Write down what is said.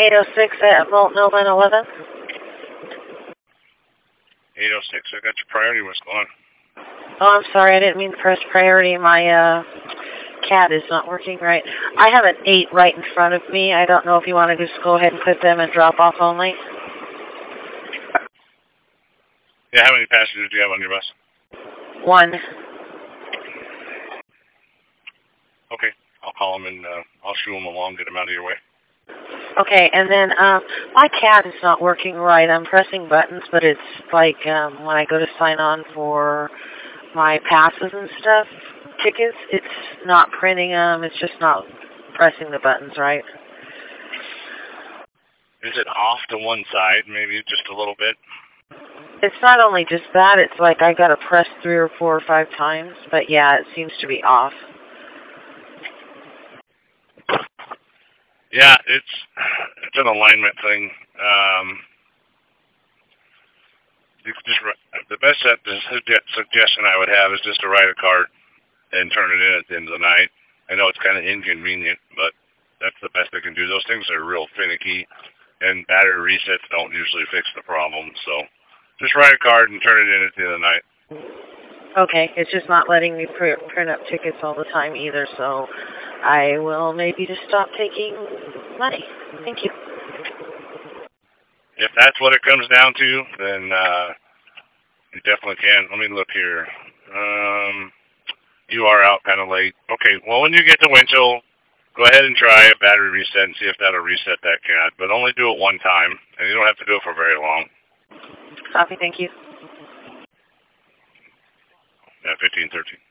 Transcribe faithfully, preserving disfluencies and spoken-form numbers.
eight oh six at Vault nine eleven. eight oh six, I got your priority. What's going on? Oh, I'm sorry. I didn't mean to press priority. My uh, CAD is not working right. I have an eight right in front of me. I don't know if you want to just go ahead and put them in drop-off only. Yeah, how many passengers do you have on your bus? One. Okay, I'll call them and uh, I'll shoo them along, get them out of your way. Okay, and then um, my CAD is not working right. I'm pressing buttons, but it's like um, when I go to sign on for my passes and stuff, tickets, it's not printing them. It's just not pressing the buttons right. Is it off to one side, maybe just a little bit? It's not only just that. It's like I got to press three or four or five times. But, yeah, it seems to be off. Yeah, it's it's an alignment thing. Um, you could just the best suggestion I would have is just to write a card and turn it in at the end of the night. I know it's kind of inconvenient, but that's the best they can do. Those things are real finicky, and battery resets don't usually fix the problem. So just write a card and turn it in at the end of the night. Okay, it's just not letting me pr print up tickets all the time either, so I will maybe just stop taking money. Thank you. If that's what it comes down to, then uh, you definitely can. Let me look here. Um, you are out kind of late. Okay, well, when you get to Winchell, go ahead and try a battery reset and see if that'll reset that C A D. But only do it one time, and you don't have to do it for very long. Copy, thank you. Yeah, fifteen thirteen.